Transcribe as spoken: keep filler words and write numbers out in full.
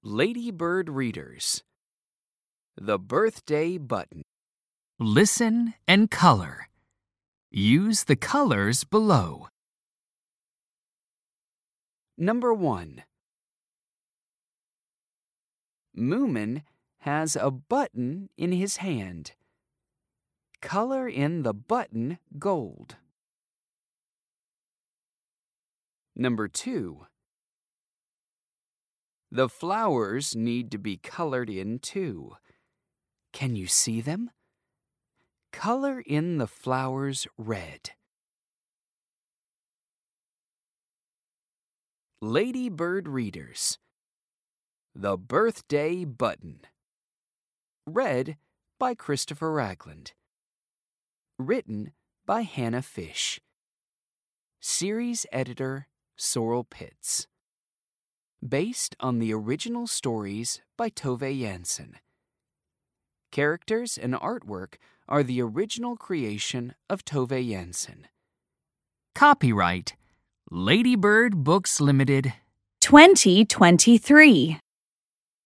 Ladybird Readers. The Birthday Button. Listen and color. Use the colors below. Number one. Moomin has a button in his hand. Color in the button gold. Number two. The flowers need to be colored in too. Can you see them? Color in the flowers red. Ladybird Readers. The Birthday Button. Read by Christopher Ragland. Written by Hannah Fish. Series editor Sorrel Pitts. Based on the original stories by Tove Jansson. Characters and artwork are the original creation of Tove Jansson. Copyright Ladybird Books Limited twenty twenty-three.